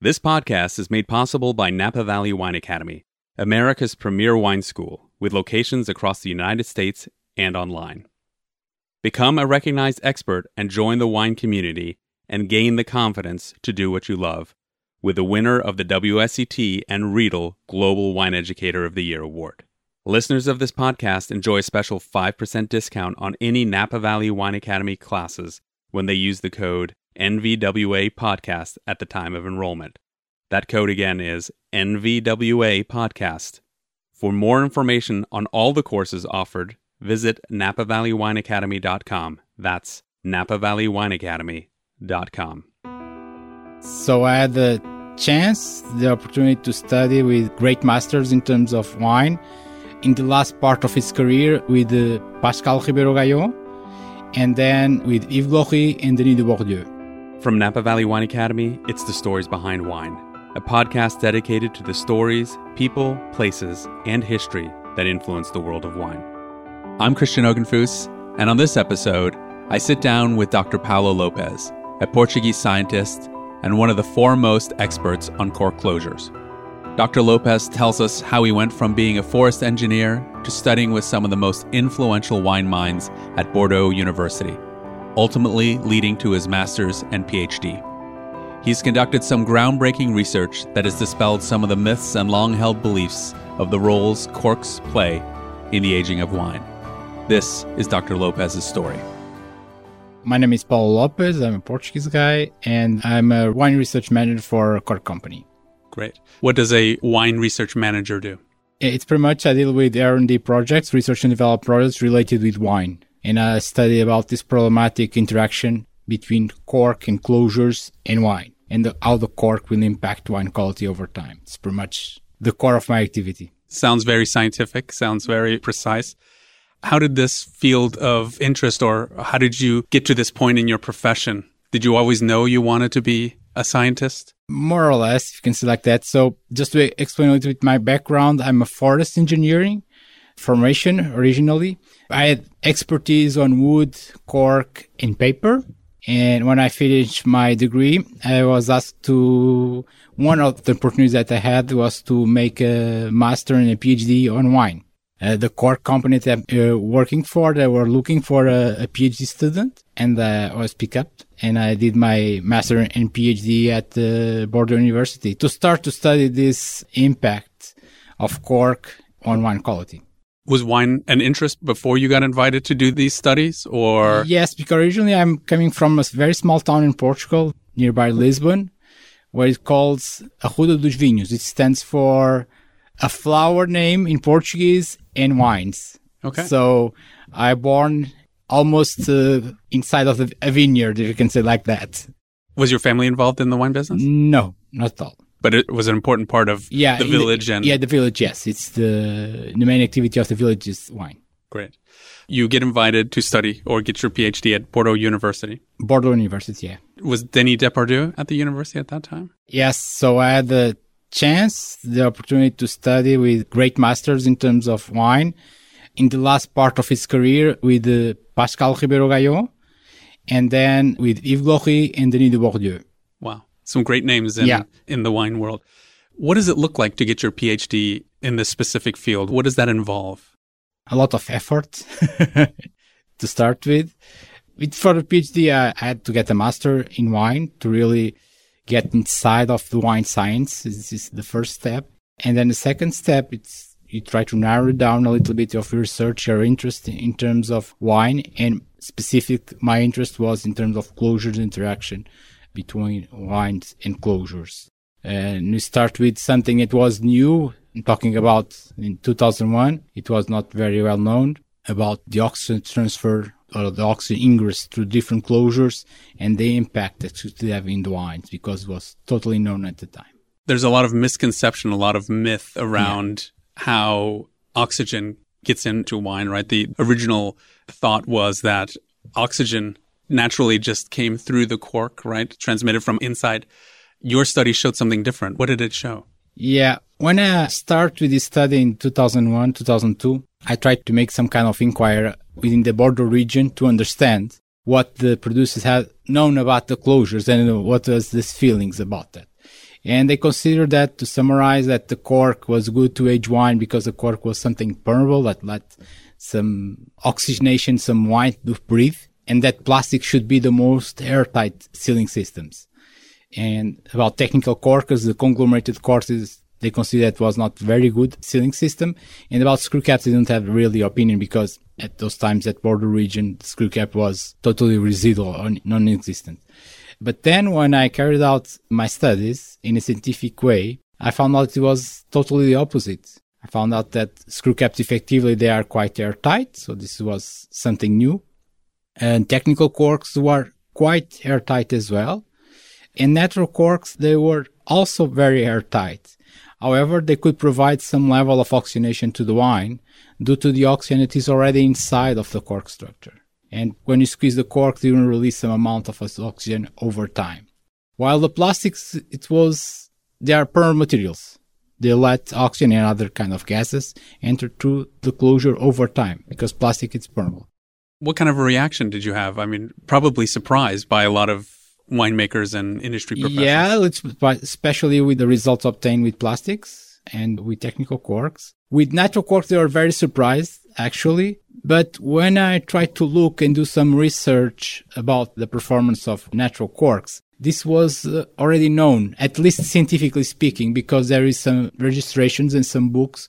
This podcast is made possible by Napa Valley Wine Academy, America's premier wine school, with locations across the United States and online. Become a recognized expert and join the wine community and gain the confidence to do what you love with the winner of the WSET and Riedel Global Wine Educator of the Year Award. Listeners of this podcast enjoy a special 5% discount on any Napa Valley Wine Academy classes when they use the code NVWA Podcast at the time of enrollment. That code again is NVWA Podcast. For more information on all the courses offered, visit NapaValleyWineAcademy.com. That's NapaValleyWineAcademy.com. So I had the opportunity to study with great masters in terms of wine in the last part of his career with Pascal Ribeiro-Gaillon and then with Yves Glory and Denis Dubourdieu. From Napa Valley Wine Academy, it's The Stories Behind Wine, a podcast dedicated to the stories, people, places, and history that influence the world of wine. I'm Christian Ogenfuss, and on this episode, I sit down with Dr. Paulo Lopes, a Portuguese scientist and one of the foremost experts on cork closures. Dr. Lopes tells us how he went from being a forest engineer to studying with some of the most influential wine minds at Bordeaux University, ultimately leading to his master's and PhD. He's conducted some groundbreaking research that has dispelled some of the myths and long-held beliefs of the roles corks play in the aging of wine. This is Dr. Lopes' story. My name is Paulo Lopes. I'm a Portuguese guy, and I'm a wine research manager for a cork company. Great. What does a wine research manager do? It's pretty much I deal with R&D projects, research and develop projects related with wine. And I study about this problematic interaction between cork and closures and wine, and how the cork will impact wine quality over time. It's pretty much the core of my activity. Sounds very scientific, sounds very precise. How did this field of interest, or how did you get to this point in your profession? Did you always know you wanted to be a scientist? More or less, if you can say like that. So just to explain a little bit my background, I'm a forest engineering formation originally. I had expertise on wood, cork, and paper. And when I finished my degree, I was asked to, one of the opportunities that I had was to make a master and a PhD on wine. The cork company that I'm working for, they were looking for a PhD student, and I was picked up, and I did my master and PhD at Bordeaux University to start to study this impact of cork on wine quality. Was wine an interest before you got invited to do these studies, or? Yes, because originally I'm coming from a very small town in Portugal, nearby Lisbon, where it's called Arruda dos Vinhos. It stands for a flower name in Portuguese and wines. Okay. So I born almost inside of a vineyard, if you can say like that. Was your family involved in the wine business? No, not at all. But it was an important part of the village. The village, yes. It's the main activity of the village is wine. Great. You get invited to study or get your PhD at Bordeaux University. Bordeaux University, yeah. Was Denis Dubourdieu at the university at that time? Yes. So I had the opportunity to study with great masters in terms of wine in the last part of his career with Pascal Ribeiro-Gaillon and then with Yves Glory and Denis Dubourdieu. Wow. Some great names in the wine world. What does it look like to get your PhD in this specific field? What does that involve? A lot of effort to start with. For the PhD, I had to get a master in wine to really get inside of the wine science. This is the first step. And then the second step, it's you try to narrow down a little bit of your research, your interest in terms of wine. And my interest was in terms of closures interaction between wines and closures. And we start with something that was new. I'm talking about in 2001, it was not very well known about the oxygen transfer or the oxygen ingress through different closures and the impact that it could have in the wines because it was totally known at the time. There's a lot of misconception, a lot of myth around how oxygen gets into wine, right? The original thought was that oxygen naturally just came through the cork, right? Transmitted from inside. Your study showed something different. What did it show? Yeah. When I started with this study in 2001, 2002, I tried to make some kind of inquiry within the Bordeaux region to understand what the producers had known about the closures and what was these feelings about that. And they considered that, to summarize, that the cork was good to age wine because the cork was something permeable that let some oxygenation, some wine to breathe, and that plastic should be the most airtight sealing systems. And about technical corkers, the conglomerated corks, they consider that was not very good sealing system. And about screw caps, they don't have really opinion because at those times, that border region, the screw cap was totally residual or non-existent. But then when I carried out my studies in a scientific way, I found out it was totally the opposite. I found out that screw caps, effectively, they are quite airtight. So this was something new. And technical corks were quite airtight as well. And natural corks, they were also very airtight. However, they could provide some level of oxygenation to the wine due to the oxygen that is already inside of the cork structure. And when you squeeze the cork, you will release some amount of oxygen over time. While the plastics, they are permeable materials. They let oxygen and other kind of gases enter through the closure over time because plastic is permeable. What kind of a reaction did you have? I mean, probably surprised by a lot of winemakers and industry professionals. Yeah, especially with the results obtained with plastics and with technical corks. With natural corks, they were very surprised, actually. But when I tried to look and do some research about the performance of natural corks, this was already known, at least scientifically speaking, because there is some registrations and some books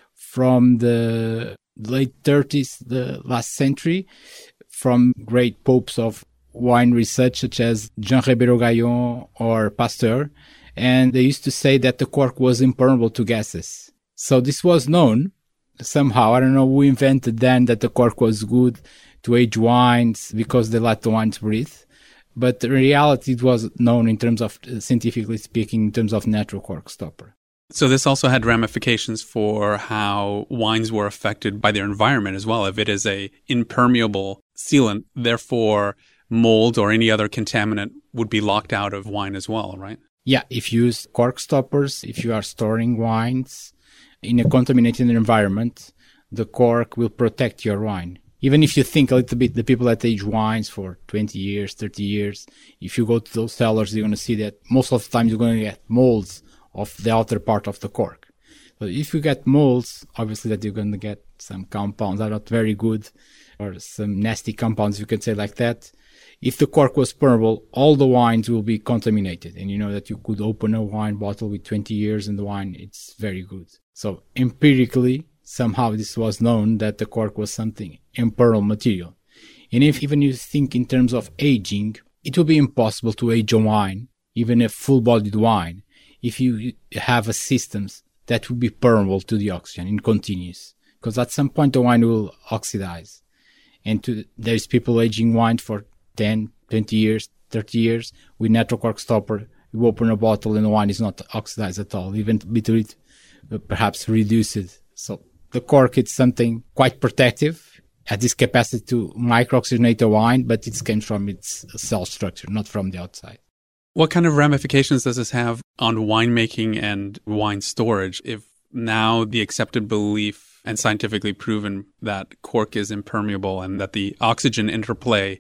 from the late 30s, the last century, from great popes of wine research such as Jean Ribeiro-Gaillon or Pasteur, and they used to say that the cork was impermeable to gases. So this was known somehow. I don't know who invented then that the cork was good to age wines because they let the wines breathe. But in reality, it was known in terms of, scientifically speaking, in terms of natural cork stopper. So this also had ramifications for how wines were affected by their environment as well. If it is a impermeable sealant, therefore mold or any other contaminant would be locked out of wine as well, right? Yeah, if you use cork stoppers, if you are storing wines in a contaminated environment, the cork will protect your wine. Even if you think a little bit, the people that age wines for 20 years, 30 years, if you go to those cellars, you're going to see that most of the time you're going to get molds of the outer part of the cork. So if you get molds, obviously that you're going to get some compounds that are not very good or some nasty compounds, you can say like that. If the cork was permeable, all the wines will be contaminated. And you know that you could open a wine bottle with 20 years in the wine. It's very good. So empirically, somehow this was known that the cork was something impermeable material. And if even you think in terms of aging, it will be impossible to age a wine, even a full-bodied wine, if you have a system that will be permeable to the oxygen and continuous. Because at some point the wine will oxidize. And there's people aging wine for 10, 20 years, 30 years with natural cork stopper. You open a bottle and the wine is not oxidized at all, even between perhaps reduced. So the cork is something quite protective, has this capacity to micro-oxygenate a wine, but it comes from its cell structure, not from the outside. What kind of ramifications does this have on winemaking and wine storage if now the accepted belief and scientifically proven that cork is impermeable and that the oxygen interplay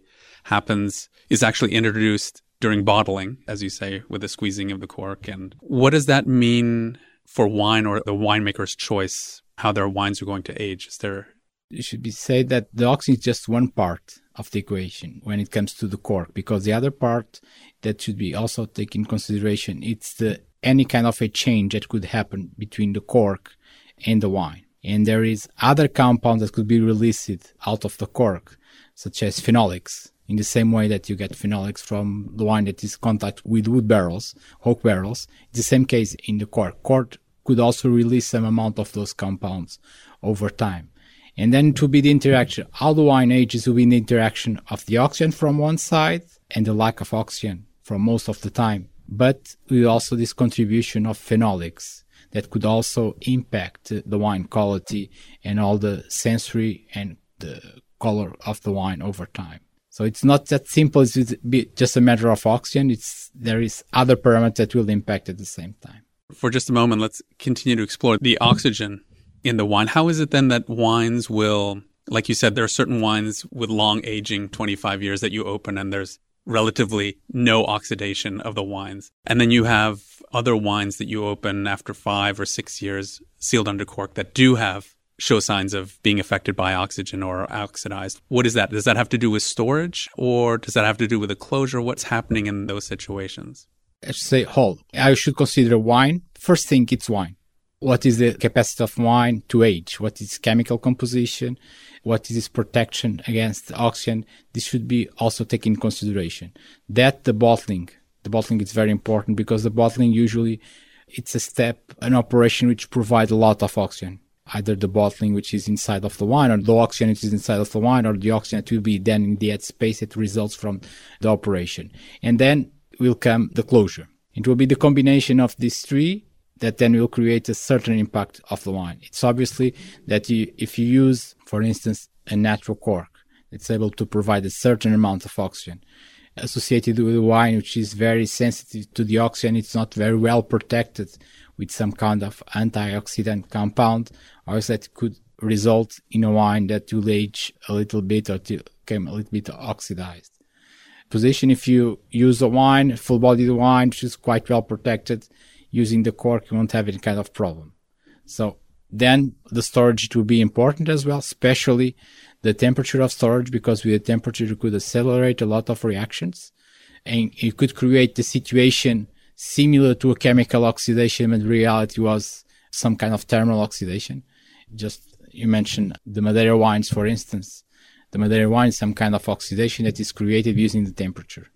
is actually introduced during bottling, as you say, with the squeezing of the cork? And what does that mean for wine or the winemaker's choice, how their wines are going to age? It should be said that the oxygen is just one part of the equation when it comes to the cork, because the other part that should be also taken into consideration, it's any kind of a change that could happen between the cork and the wine. And there is other compounds that could be released out of the cork, such as phenolics, in the same way that you get phenolics from the wine that is in contact with wood barrels, oak barrels. It's the same case in the cork. Cork could also release some amount of those compounds over time. And then to be the interaction, how the wine ages will be the interaction of the oxygen from one side and the lack of oxygen from most of the time. But with also this contribution of phenolics that could also impact the wine quality and all the sensory and the color of the wine over time. So it's not that simple as just a matter of oxygen. There is other parameters that will impact at the same time. For just a moment, let's continue to explore the oxygen in the wine. How is it then that wines will, like you said, there are certain wines with long aging, 25 years that you open, and there's relatively no oxidation of the wines. And then you have other wines that you open after 5 or 6 years sealed under cork that do show signs of being affected by oxygen or oxidized. What is that? Does that have to do with storage, or does that have to do with a closure? What's happening in those situations? I should say whole. I should consider wine. First thing, it's wine. What is the capacity of wine to age? What is chemical composition? What is its protection against oxygen? This should be also taken in consideration. That the bottling is very important, because the bottling usually it's a step, an operation which provides a lot of oxygen. Either the bottling which is inside of the wine, or the oxygen which is inside of the wine, or the oxygen that will be then in the headspace that results from the operation. And then will come the closure. It will be the combination of these three that then will create a certain impact of the wine. It's obviously that if you use, for instance, a natural cork, it's able to provide a certain amount of oxygen associated with a wine which is very sensitive to the oxygen. It's not very well protected with some kind of antioxidant compound, or that could result in a wine that will age a little bit or become a little bit oxidized. Position, if you use a wine, full-bodied wine, which is quite well protected, using the cork, you won't have any kind of problem. So then the storage will be important as well, especially the temperature of storage, because with the temperature you could accelerate a lot of reactions, and you could create the situation similar to a chemical oxidation, but in reality was some kind of thermal oxidation. Just, you mentioned the Madeira wines, for instance. The Madeira wine is some kind of oxidation that is created using the temperature.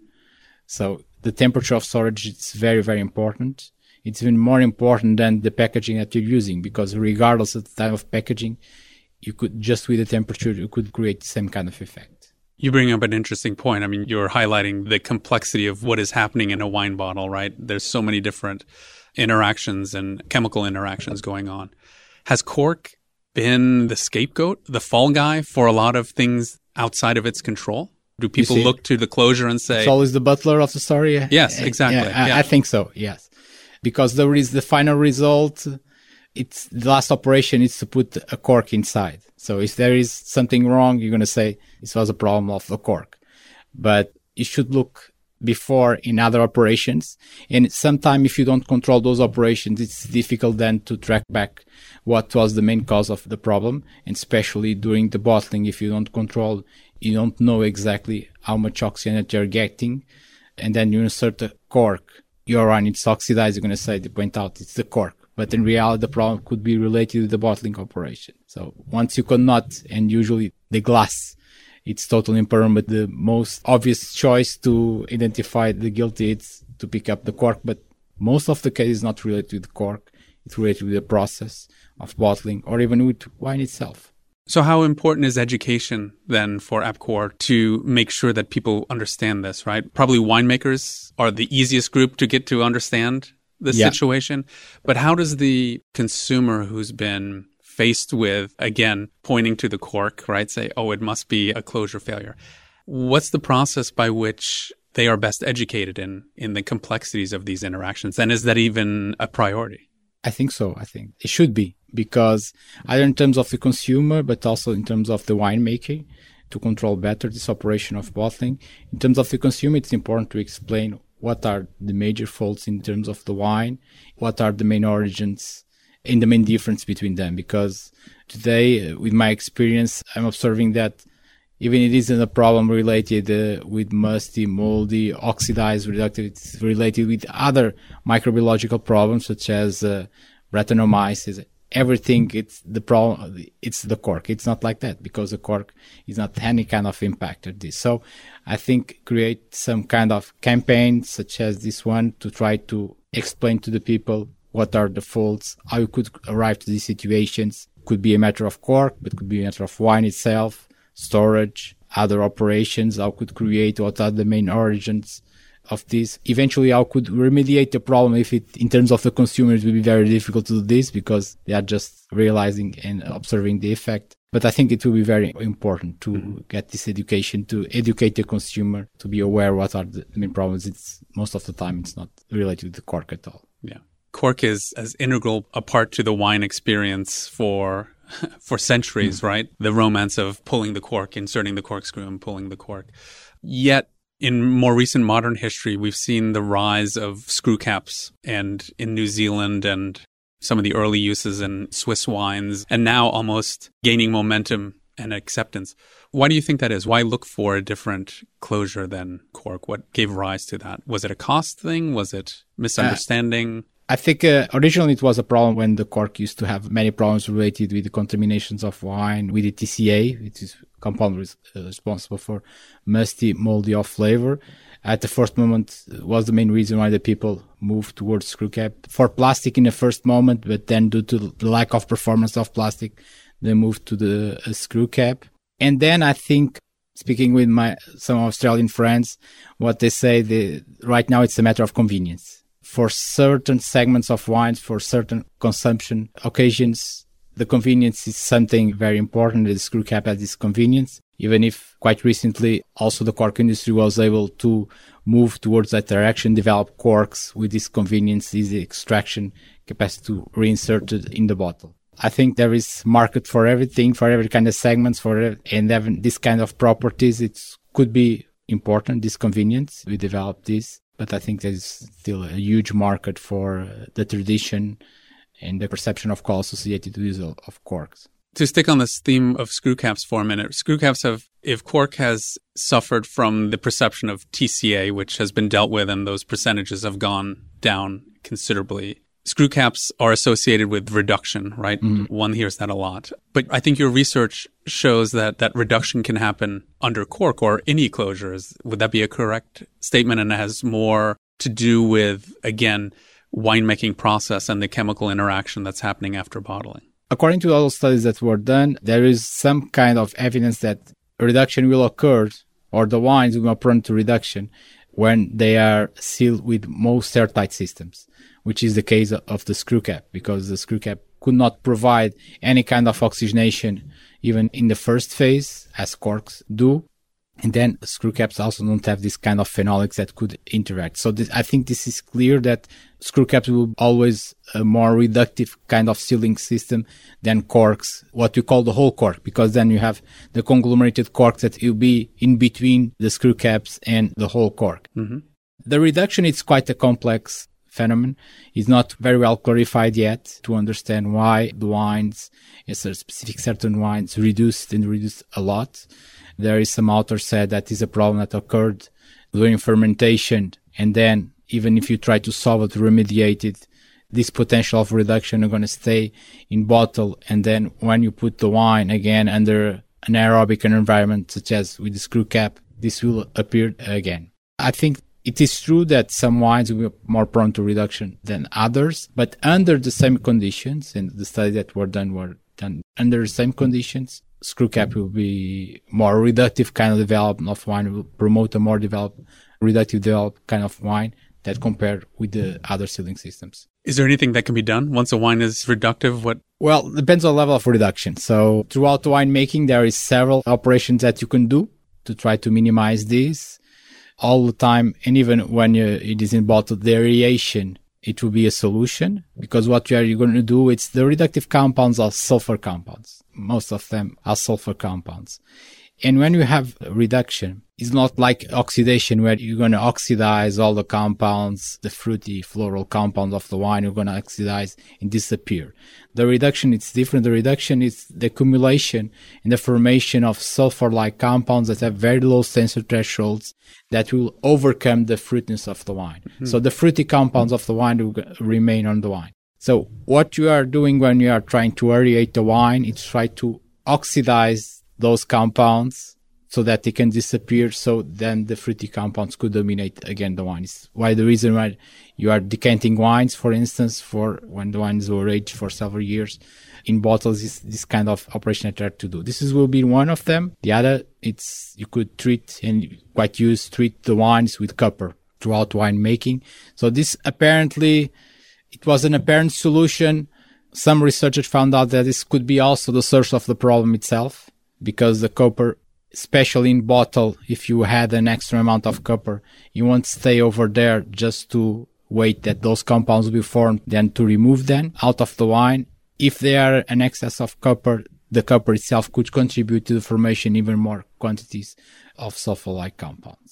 So the temperature of storage is very, very important. It's even more important than the packaging that you're using, because regardless of the type of packaging, you could, just with the temperature, you could create the same kind of effect. You bring up an interesting point. I mean, you're highlighting the complexity of what is happening in a wine bottle, right? There's so many different interactions and chemical interactions going on. Has cork been the scapegoat, the fall guy for a lot of things outside of its control? Do people look to the closure and say... It's always the butler of the story? Yes, exactly. Yeah, I think so, yes. Because there is the final result, it's the last operation is to put a cork inside. So if there is something wrong, you're going to say this was a problem of the cork. But you should look before in other operations. And sometimes if you don't control those operations, it's difficult then to track back what was the main cause of the problem. And especially during the bottling, if you don't control, you don't know exactly how much oxygen that you're getting. And then you insert a cork. You're on, it's oxidized, you're going to say, they point out it's the cork. But in reality, the problem could be related to the bottling operation. So once you cannot, and usually the glass, it's totally impermeable, but the most obvious choice to identify the guilty is to pick up the cork. But most of the case is not related to the cork. It's related with the process of bottling, or even with wine itself. So how important is education then for APCOR to make sure that people understand this, right? Probably winemakers are the easiest group to get to understand the situation. But how does the consumer who's been faced with, again, pointing to the cork, right, say, oh, it must be a closure failure? What's the process by which they are best educated in the complexities of these interactions? And is that even a priority? I think so. I think it should be, because either in terms of the consumer, but also in terms of the winemaker, to control better this operation of bottling. In terms of the consumer, it's important to explain what are the major faults in terms of the wine, what are the main origins and the main difference between them. Because today, with my experience, I'm observing that even it isn't a problem related with musty, moldy, oxidized, reductive, it's related with other microbiological problems such as Brettanomyces. Everything, it's the problem, it's the cork. It's not like that, because the cork is not any kind of impact of this. So I think create some kind of campaign such as this one to try to explain to the people what are the faults, how you could arrive to these situations. Could be a matter of cork, but could be a matter of wine itself, storage, other operations, how could create, what are the main origins of this. Eventually, how could remediate the problem if it, in terms of the consumers, will be very difficult to do this because they are just realizing and observing the effect. But I think it will be very important to get this education, to educate the consumer, to be aware what are the main problems. It's most of the time, it's not related to cork at all. Yeah. Cork is as integral a part to the wine experience for centuries, right? The romance of pulling the cork, inserting the corkscrew and pulling the cork. Yet In more recent modern history, we've seen the rise of screw caps, and in New Zealand and some of the early uses in Swiss wines, and now almost gaining momentum and acceptance. Why do you think that is? Why look for a different closure than cork? What gave rise to that? Was it a cost thing? Was it misunderstanding? I think originally it was a problem when the cork used to have many problems related with the contaminations of wine, with the TCA, which is compound responsible for musty, moldy off flavor. At the first moment was the main reason why the people moved towards screw cap. For plastic in the first moment, but then due to the lack of performance of plastic, they moved to the screw cap. And then I think, speaking with some Australian friends, what they say, right now it's a matter of convenience. For certain segments of wines, for certain consumption occasions, the convenience is something very important. The screw cap has this convenience, even if quite recently also the cork industry was able to move towards that direction, develop corks with this convenience, easy extraction capacity to reinsert it in the bottle. I think there is market for everything, for every kind of segments, and having this kind of properties, it could be important, this convenience. We developed this. But I think there's still a huge market for the tradition and the perception of quality associated with the use of corks. To stick on this theme of screw caps for a minute, screw caps if cork has suffered from the perception of TCA, which has been dealt with, and those percentages have gone down considerably, screw caps are associated with reduction, right? Mm-hmm. One hears that a lot. But I think your research shows that reduction can happen under cork or any closures. Would that be a correct statement? And it has more to do with, again, winemaking process and the chemical interaction that's happening after bottling. According to all studies that were done, there is some kind of evidence that reduction will occur, or the wines will be prone to reduction when they are sealed with most airtight systems, which is the case of the screw cap, because the screw cap could not provide any kind of oxygenation even in the first phase, as corks do. And then screw caps also don't have this kind of phenolics that could interact. So I think this is clear that screw caps will always a more reductive kind of sealing system than corks, what we call the whole cork, because then you have the conglomerated cork that will be in between the screw caps and the whole cork. Mm-hmm. The reduction is quite a complex phenomenon. It's not very well clarified yet to understand why the wines, certain wines, reduced a lot. There is some authors said that is a problem that occurred during fermentation, and then even if you try to solve it, remediate it, this potential of reduction are going to stay in bottle, and then when you put the wine again under an aerobic environment, such as with the screw cap, this will appear again. I think it is true that some wines will be more prone to reduction than others, but under the same conditions, and the studies that were done under the same conditions, screw cap will be more reductive kind of development of wine, will promote a more reductive developed kind of wine that compared with the other sealing systems. Is there anything that can be done once a wine is reductive? Well, it depends on the level of reduction. So throughout the winemaking, there is several operations that you can do to try to minimize this all the time. And even when it is in bottle, the aeration, it will be a solution, because what you're going to do, it's the reductive compounds are sulfur compounds. Most of them are sulfur compounds. And when you have reduction, it's not like oxidation where you're going to oxidize all the compounds, the fruity floral compounds of the wine, you're going to oxidize and disappear. The reduction, it's different. The reduction is the accumulation and the formation of sulfur-like compounds that have very low sensor thresholds that will overcome the fruitiness of the wine. Mm-hmm. So the fruity compounds of the wine will remain on the wine. So what you are doing when you are trying to aerate the wine is try to oxidize those compounds so that they can disappear, so then the fruity compounds could dominate again the wine. It's why the reason why you are decanting wines, for instance, for when the wines were aged for several years in bottles, is this kind of operation that you have to do. This will be one of them. The other, it's you could treat the wines with copper throughout winemaking. So this apparently, it was an apparent solution. Some researchers found out that this could be also the source of the problem itself, because the copper, especially in bottle, if you had an extra amount of copper, you won't stay over there just to wait that those compounds will be formed, then to remove them out of the wine. If there are an excess of copper, the copper itself could contribute to the formation even more quantities of sulfur-like compounds.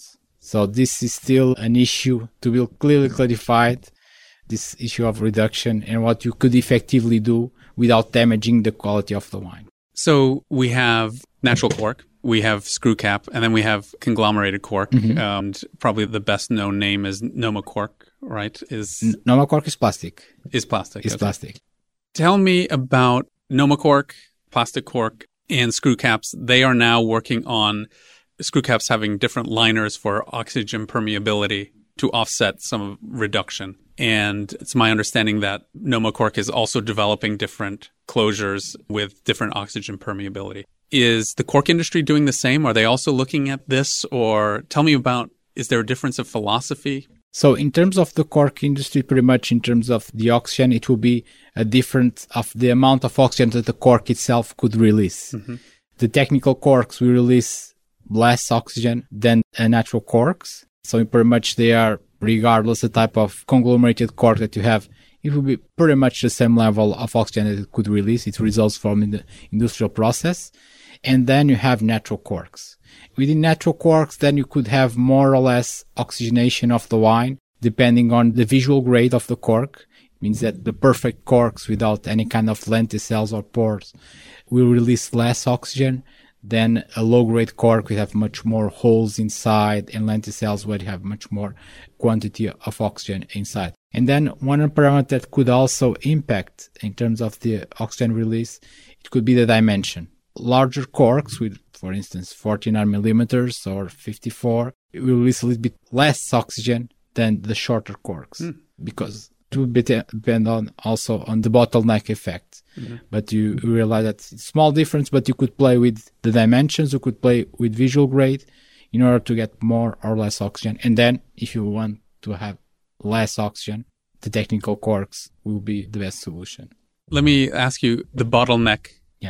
So this is still an issue to be clearly clarified, this issue of reduction and what you could effectively do without damaging the quality of the wine. So we have natural cork, we have screw cap, and then we have conglomerated cork. And probably the best known name is Noma cork, right? Noma cork is plastic. Is plastic. It's plastic. Tell me about Noma cork, plastic cork, and screw caps. They are now working on screw caps having different liners for oxygen permeability to offset some reduction. And it's my understanding that Noma cork is also developing different closures with different oxygen permeability. Is the cork industry doing the same? Are they also looking at this? Or tell me about, is there a difference of philosophy? So in terms of the cork industry, pretty much in terms of the oxygen, it will be a difference of the amount of oxygen that the cork itself could release. The technical corks will release less oxygen than natural corks. So pretty much they are, regardless the type of conglomerated cork that you have, it will be pretty much the same level of oxygen that it could release. It results from the industrial process. And then you have natural corks. Within natural corks, then you could have more or less oxygenation of the wine, depending on the visual grade of the cork. It means that the perfect corks without any kind of lenticels or pores will release less oxygen than a low-grade cork will have much more holes inside and lenticels where you have much more quantity of oxygen inside. And then one parameter that could also impact in terms of the oxygen release, it could be the dimension. Larger corks with, for instance, 49 millimeters or 54, it will release a little bit less oxygen than the shorter corks because it will depend on also on the bottleneck effect. But you realize that it's a small difference, but you could play with the dimensions, you could play with visual grade in order to get more or less oxygen. And then if you want to have less oxygen, the technical corks will be the best solution. Let me ask you, the bottleneck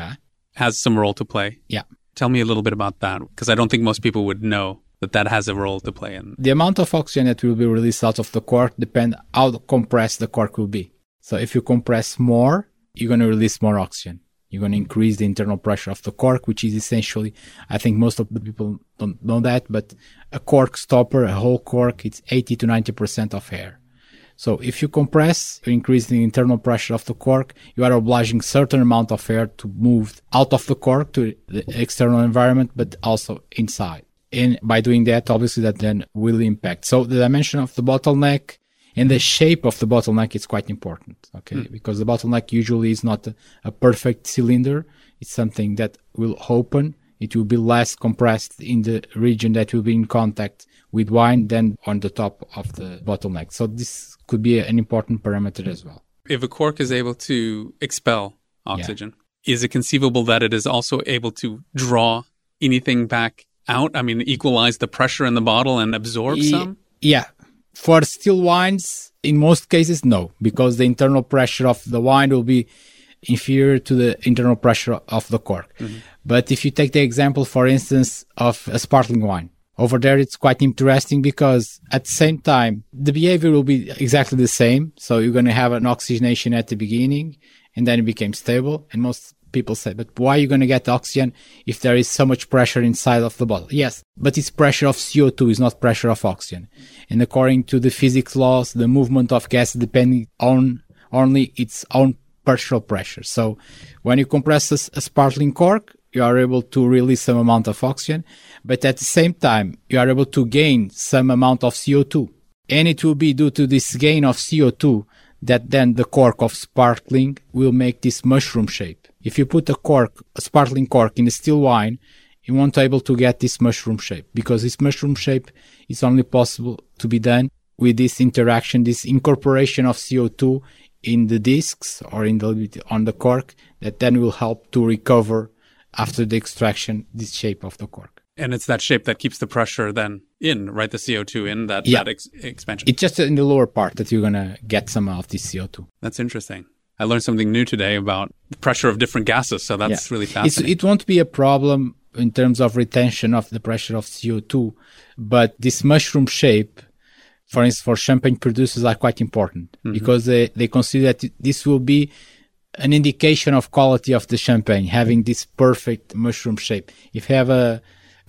has some role to play. Yeah. Tell me a little bit about that, because I don't think most people would know that has a role to play in. The amount of oxygen that will be released out of the cork depends how compressed the cork will be. So if you compress more, you're going to release more oxygen. You're going to increase the internal pressure of the cork, which is essentially, I think most of the people don't know that, but a cork stopper, a whole cork, it's 80 to 90% of air. So if you compress, you increase the internal pressure of the cork, you are obliging certain amount of air to move out of the cork to the external environment, but also inside. And by doing that, obviously that then will impact. So the dimension of the bottleneck and the shape of the bottleneck is quite important, okay? Because the bottleneck usually is not a perfect cylinder. It's something that will open. It will be less compressed in the region that will be in contact with wine than on the top of the bottleneck. So this could be an important parameter as well. If a cork is able to expel oxygen, is it conceivable that it is also able to draw anything back out? I mean, equalize the pressure in the bottle and absorb some? Yeah. For still wines, in most cases, no, because the internal pressure of the wine will be inferior to the internal pressure of the cork. But if you take the example, for instance, of a sparkling wine, over there it's quite interesting because at the same time, the behavior will be exactly the same. So you're going to have an oxygenation at the beginning and then it became stable. And most people say, but why are you going to get oxygen if there is so much pressure inside of the bottle? Yes, but it's pressure of CO2, it's not pressure of oxygen. And according to the physics laws, the movement of gas depending on only its own partial pressure. So when you compress a sparkling cork, you are able to release some amount of oxygen, but at the same time, you are able to gain some amount of CO2. And it will be due to this gain of CO2 that then the cork of sparkling will make this mushroom shape. If you put a sparkling cork in a still wine, you won't be able to get this mushroom shape because this mushroom shape is only possible to be done with this interaction, this incorporation of CO2 in the discs or on the cork that then will help to recover after the extraction this shape of the cork. And it's that shape that keeps the pressure then in, right? The CO2 in that expansion. It's just in the lower part that you're going to get some of this CO2. That's interesting. I learned something new today about the pressure of different gases. So that's really fascinating. It won't be a problem in terms of retention of the pressure of CO2, but this mushroom shape, for instance, for champagne producers are quite important because they consider that this will be an indication of quality of the champagne, having this perfect mushroom shape. If you have a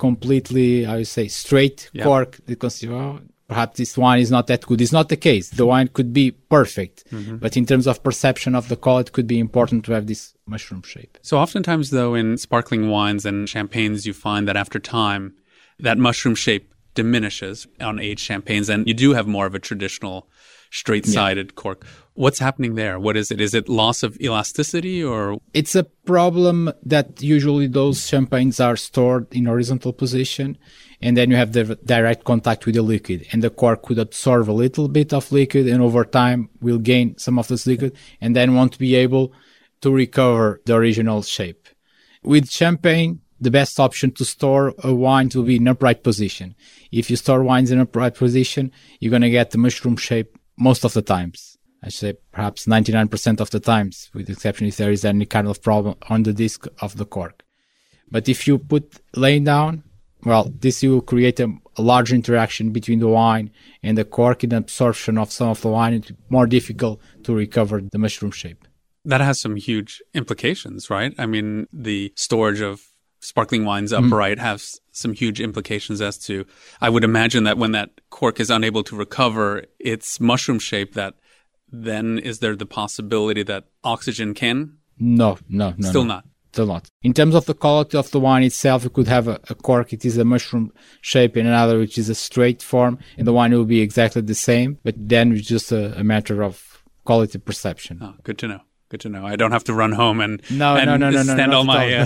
completely, I would say, straight cork, they consider, oh, perhaps this wine is not that good. It's not the case. The wine could be perfect, but in terms of perception of the color, it could be important to have this mushroom shape. So oftentimes, though, in sparkling wines and champagnes, you find that after time, that mushroom shape diminishes on aged champagnes, and you do have more of a traditional straight-sided cork. What's happening there? What is it? Is it loss of elasticity, or? It's a problem that usually those champagnes are stored in horizontal position, and then you have the direct contact with the liquid, and the cork could absorb a little bit of liquid, and over time will gain some of this liquid, and then won't be able to recover the original shape. With champagne, the best option to store a wine will be in upright position. If you store wines in upright position, you're going to get the mushroom shape most of the times. I say perhaps 99% of the times, with the exception if there is any kind of problem on the disc of the cork. But if you put laying down, well, this will create a large interaction between the wine and the cork, and absorption of some of the wine. It's more difficult to recover the mushroom shape. That has some huge implications, right? I mean, the storage of sparkling wines upright has some huge implications as to, I would imagine that when that cork is unable to recover its mushroom shape, that then is there the possibility that oxygen can? No. Still not. Still not. In terms of the quality of the wine itself, you could have a cork, it is a mushroom shape, and another which is a straight form, and the wine will be exactly the same, but then it's just a matter of quality perception. Oh, good to know. Good to know. I don't have to run home and no, stand all my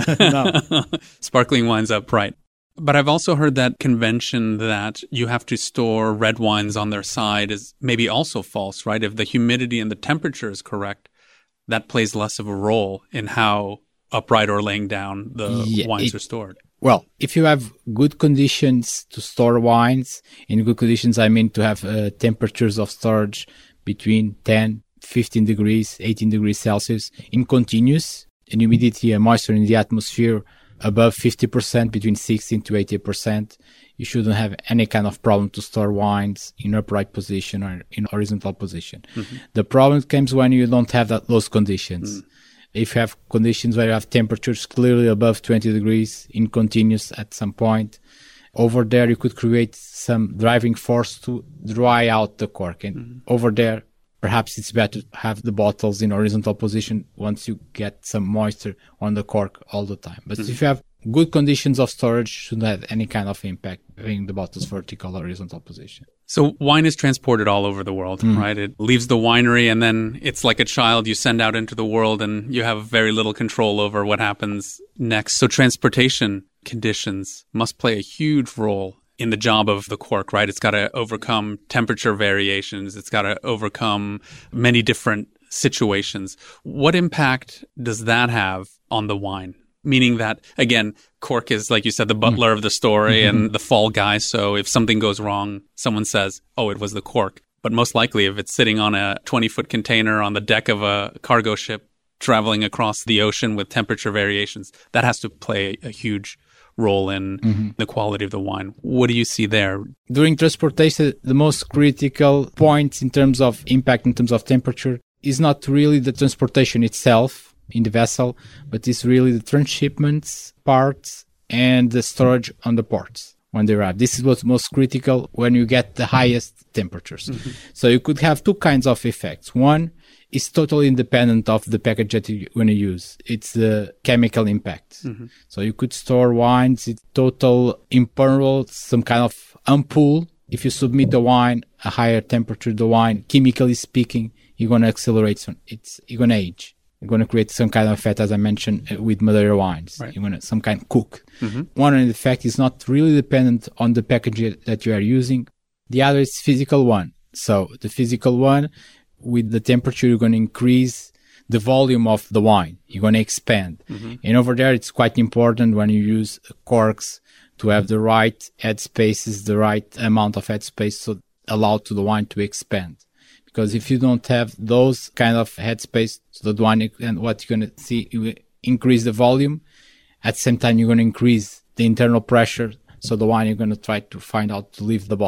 sparkling wines upright. But I've also heard that convention that you have to store red wines on their side is maybe also false, right? If the humidity and the temperature is correct, that plays less of a role in how upright or laying down the wines are stored. Well, if you have good conditions to store wines, in good conditions I mean to have temperatures of storage between 10, 15 degrees, 18 degrees Celsius in continuous, and humidity and moisture in the atmosphere above 50%, between 16 to 80%, you shouldn't have any kind of problem to store wines in upright position or in horizontal position. The problem comes when you don't have those conditions. If you have conditions where you have temperatures clearly above 20 degrees in continuous at some point, over there you could create some driving force to dry out the cork. And over there, perhaps it's better to have the bottles in horizontal position once you get some moisture on the cork all the time. But if you have good conditions of storage, shouldn't have any kind of impact having the bottles vertical or horizontal position. So wine is transported all over the world, right? It leaves the winery, and then it's like a child you send out into the world, and you have very little control over what happens next. So transportation conditions must play a huge role in the job of the cork, right? It's got to overcome temperature variations. It's got to overcome many different situations. What impact does that have on the wine? Meaning that, again, cork is, like you said, the butler of the story and the fall guy. So if something goes wrong, someone says, oh, it was the cork. But most likely, if it's sitting on a 20-foot container on the deck of a cargo ship traveling across the ocean with temperature variations, that has to play a huge role in the quality of the wine. What do you see there? During transportation, the most critical point in terms of impact, in terms of temperature, is not really the transportation itself in the vessel, but it's really the transshipments parts and the storage on the ports when they arrive. This is what's most critical when you get the highest temperatures. So you could have two kinds of effects. One is totally independent of the package that you're going to use. It's the chemical impact. So you could store wines, it's total impermeable, some kind of ampoule. If you submit the wine a higher temperature, the wine, chemically speaking, you're going to accelerate. You're going to age. You're going to create some kind of effect, as I mentioned, with Madeira wines. Right. You're going to some kind of cook. One effect is not really dependent on the package that you are using. The other is physical one. So the physical one, with the temperature, you're going to increase the volume of the wine. You're going to expand. And over there, it's quite important when you use corks to have the right head spaces, the right amount of head space, so allow to the wine to expand. Because if you don't have those kind of headspace, so the wine, and what you're going to see, you increase the volume. At the same time, you're going to increase the internal pressure. So the wine, you're going to try to find out to leave the bottle.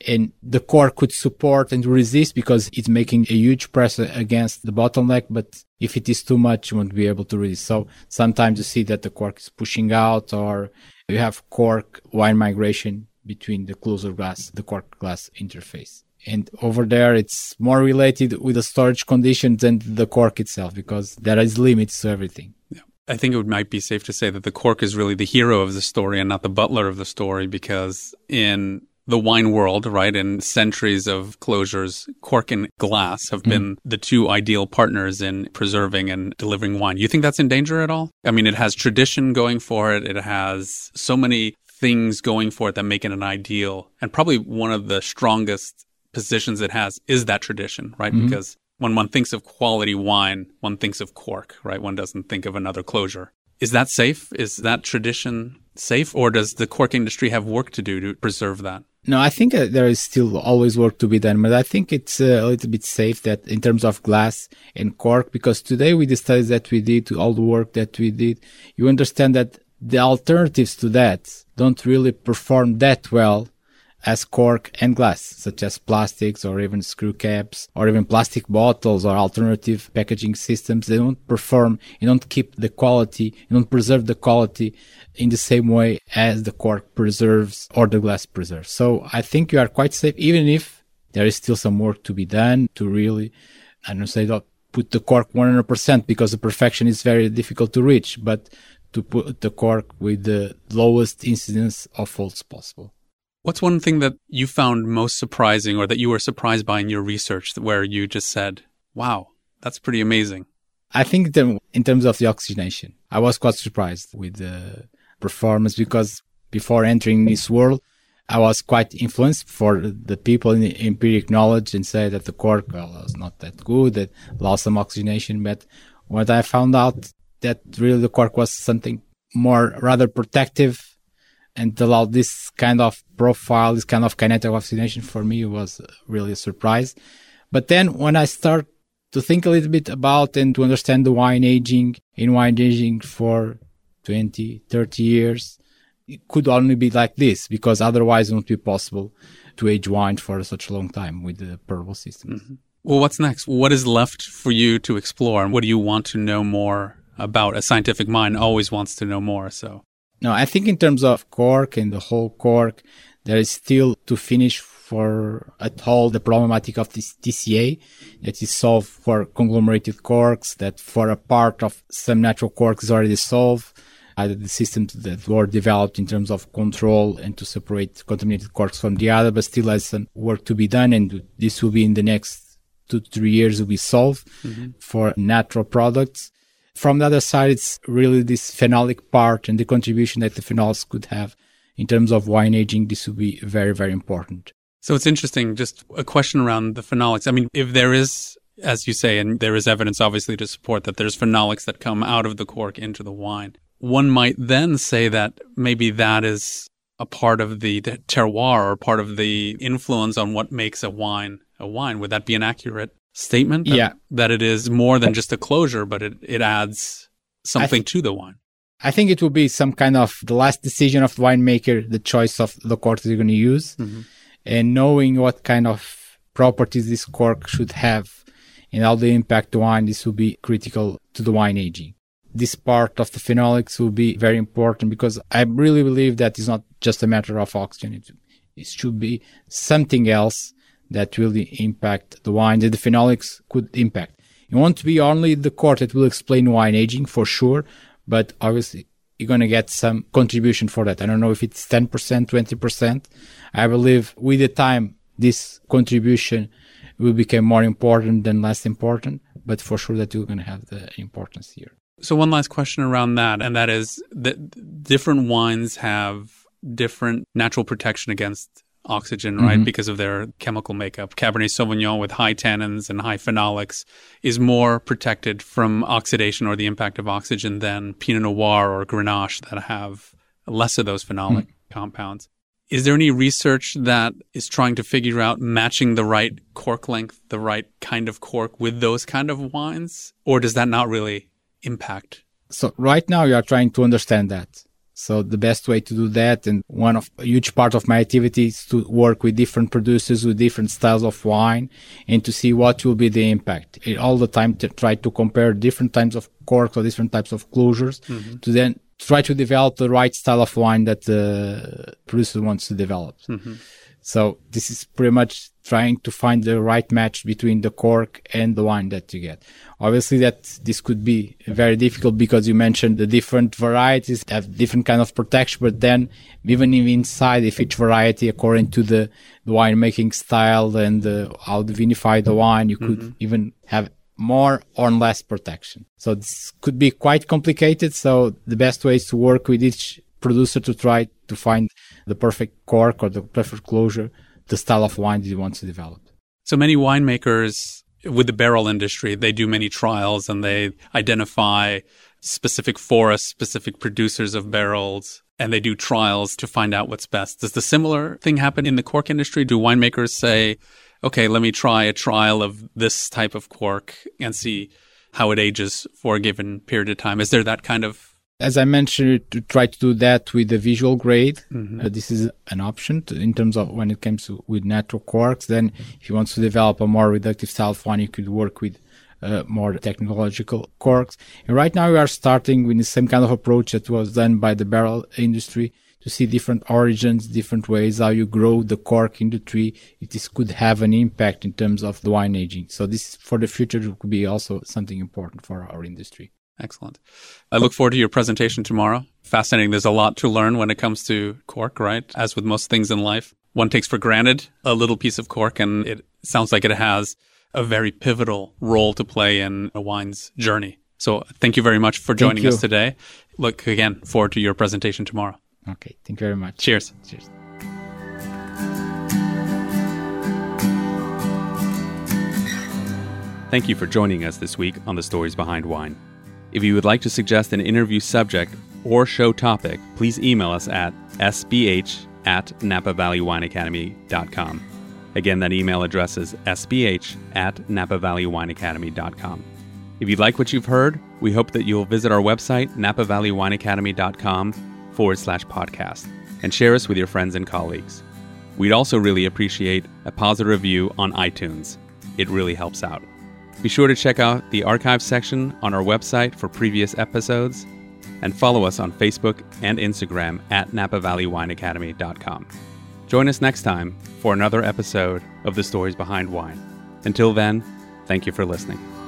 and the cork could support and resist because it's making a huge pressure against the bottleneck. But if it is too much, you won't be able to resist. So sometimes you see that the cork is pushing out, or you have cork wine migration between the closure glass, the cork glass interface. And over there, it's more related with the storage conditions than the cork itself, because there is limits to everything. Yeah. I think it might be safe to say that the cork is really the hero of the story and not the butler of the story, because in the wine world, right, in centuries of closures, cork and glass have been the two ideal partners in preserving and delivering wine. You think that's in danger at all? I mean, it has tradition going for it. It has so many things going for it that make it an ideal. And probably one of the strongest positions it has is that tradition, right? Because when one thinks of quality wine, one thinks of cork, right? One doesn't think of another closure. Is that safe? Is that tradition safe? Or does the cork industry have work to do to preserve that? No, I think there is still always work to be done, but I think it's a little bit safe that in terms of glass and cork, because today with the studies that we did, all the work that we did, you understand that the alternatives to that don't really perform that well as cork and glass, such as plastics or even screw caps or even plastic bottles or alternative packaging systems. They don't perform, you don't keep the quality, you don't preserve the quality in the same way as the cork preserves or the glass preserves. So I think you are quite safe, even if there is still some work to be done to really, I don't say don't put the cork 100% because the perfection is very difficult to reach, but to put the cork with the lowest incidence of faults possible. What's one thing that you found most surprising or that you were surprised by in your research where you just said, wow, that's pretty amazing? I think in terms of the oxygenation, I was quite surprised with the performance because before entering this world, I was quite influenced for the people in the empiric knowledge and say that the cork was not that good, that lost some oxygenation. But what I found out that really the cork was something more rather protective and allowed this kind of profile, this kind of kinetic oxidation for me was really a surprise. But then when I start to think a little bit about and to understand the wine aging for 20, 30 years, it could only be like this because otherwise it won't be possible to age wine for such a long time with the purple systems. Mm-hmm. Well, what's next? What is left for you to explore? And what do you want to know more about? A scientific mind always wants to know more, so... No, I think in terms of cork and the whole cork, there is still to finish for at all the problematic of this TCA that is solved for conglomerated corks, that for a part of some natural corks is already solved. Either the systems that were developed in terms of control and to separate contaminated corks from the other, but still has some work to be done. And this will be in the next 2 to 3 years will be solved for natural products. From the other side, it's really this phenolic part and the contribution that the phenols could have in terms of wine aging. This will be very, very important. So it's interesting, just a question around the phenolics. I mean, if there is, as you say, and there is evidence obviously to support that there's phenolics that come out of the cork into the wine, one might then say that maybe that is a part of the terroir or part of the influence on what makes a wine a wine. Would that be an accurate statement? That it is more than just a closure, but it adds something to the wine. I think it will be some kind of the last decision of the winemaker, the choice of the cork they're going to use, and knowing what kind of properties this cork should have and how they impact the wine. This will be critical to the wine aging. This part of the phenolics will be very important because I really believe that it's not just a matter of oxygen. It should be something else that really impact the wine, that the phenolics could impact. It won't be only the cork that will explain wine aging for sure, but obviously you're going to get some contribution for that. I don't know if it's 10%, 20%. I believe with the time, this contribution will become more important than less important, but for sure that you're going to have the importance here. So one last question around that, and that is that different wines have different natural protection against oxygen, right? Because of their chemical makeup. Cabernet Sauvignon with high tannins and high phenolics is more protected from oxidation or the impact of oxygen than Pinot Noir or Grenache that have less of those phenolic compounds. Is there any research that is trying to figure out matching the right cork length, the right kind of cork with those kind of wines? Or does that not really impact? So right now you are trying to understand that. So the best way to do that, and a huge part of my activity is to work with different producers with different styles of wine and to see what will be the impact. All the time to try to compare different types of cork or different types of closures to then try to develop the right style of wine that the producer wants to develop. So this is pretty much trying to find the right match between the cork and the wine that you get. Obviously this could be very difficult because you mentioned the different varieties have different kind of protection, but then even inside if each variety according to the winemaking style and how to vinify the wine, you could even have more or less protection. So this could be quite complicated. So the best way is to work with each producer to try to find the perfect cork or the perfect closure, the style of wine that you want to develop. So many winemakers with the barrel industry, they do many trials and they identify specific forests, specific producers of barrels, and they do trials to find out what's best. Does the similar thing happen in the cork industry? Do winemakers say, okay, let me try a trial of this type of cork and see how it ages for a given period of time? Is there that kind of... As I mentioned, to try to do that with the visual grade, this is an option in terms of when it comes to with natural corks. Then if you want to develop a more reductive style of wine, you could work with more technological corks. And right now we are starting with the same kind of approach that was done by the barrel industry to see different origins, different ways how you grow the cork in the tree. This could have an impact in terms of the wine aging. So this for the future could be also something important for our industry. Excellent. I look forward to your presentation tomorrow. Fascinating. There's a lot to learn when it comes to cork, right? As with most things in life, one takes for granted a little piece of cork, and it sounds like it has a very pivotal role to play in a wine's journey. So thank you very much for joining us today. Look again forward to your presentation tomorrow. Okay. Thank you very much. Cheers. Cheers. Thank you for joining us this week on The Stories Behind Wine. If you would like to suggest an interview subject or show topic, please email us at sbh@NapaValleyWineAcademy.com. Again, that email address is sbh@NapaValleyWineAcademy.com. If you like what you've heard, we hope that you'll visit our website, NapaValleyWineAcademy.com/podcast, and share us with your friends and colleagues. We'd also really appreciate a positive review on iTunes. It really helps out. Be sure to check out the archive section on our website for previous episodes and follow us on Facebook and Instagram at NapaValleyWineAcademy.com. Join us next time for another episode of The Stories Behind Wine. Until then, thank you for listening.